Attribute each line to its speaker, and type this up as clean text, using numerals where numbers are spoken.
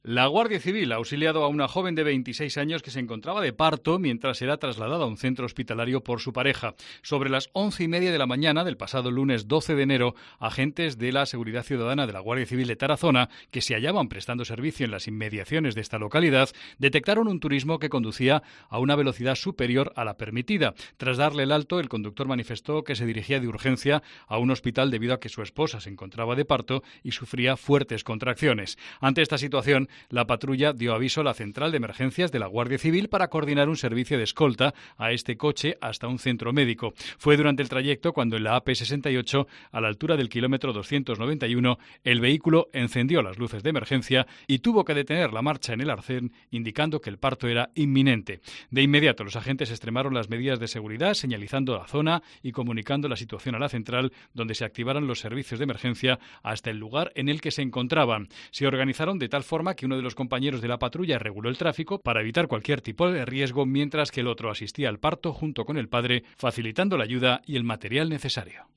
Speaker 1: La Guardia Civil ha auxiliado a una joven de 26 años que se encontraba de parto mientras era trasladada a un centro hospitalario por su pareja. Sobre las 11:30 de la mañana del pasado lunes 12 de enero, agentes de la Seguridad Ciudadana de la Guardia Civil de Tarazona, que se hallaban prestando servicio en las inmediaciones de esta localidad, detectaron un turismo que conducía a una velocidad superior a la permitida. Tras darle el alto, el conductor manifestó que se dirigía de urgencia a un hospital debido a que su esposa se encontraba de parto y sufría fuertes contracciones. Ante esta situación, la patrulla dio aviso a la central de emergencias de la Guardia Civil para coordinar un servicio de escolta a este coche hasta un centro médico. Fue durante el trayecto cuando en la AP68, a la altura del kilómetro 291, el vehículo encendió las luces de emergencia y tuvo que detener la marcha en el arcén, indicando que el parto era inminente. De inmediato, los agentes extremaron las medidas de seguridad, señalizando la zona y comunicando la situación a la central, donde se activaron los servicios de emergencia hasta el lugar en el que se encontraban. Se organizaron de tal forma que uno de los compañeros de la patrulla reguló el tráfico para evitar cualquier tipo de riesgo, mientras que el otro asistía al parto junto con el padre, facilitando la ayuda y el material necesario.